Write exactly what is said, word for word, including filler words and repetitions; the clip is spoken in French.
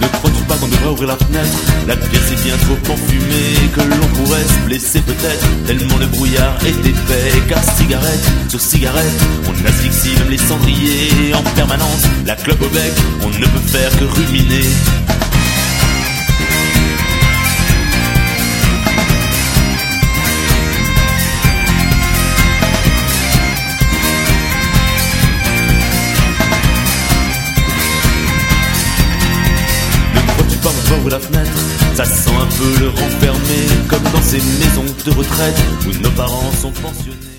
Ne crois-tu pas qu'on devrait ouvrir la fenêtre? La pièce est bien trop enfumée, que l'on pourrait se blesser peut-être, tellement le brouillard est épais. Car cigarette sur cigarette, on asphyxie même les cendriers en permanence. La clope au bec, on ne peut faire que ruminer. On va ouvrir la fenêtre, ça sent un peu le renfermé, comme dans ces maisons de retraite où nos parents sont pensionnés.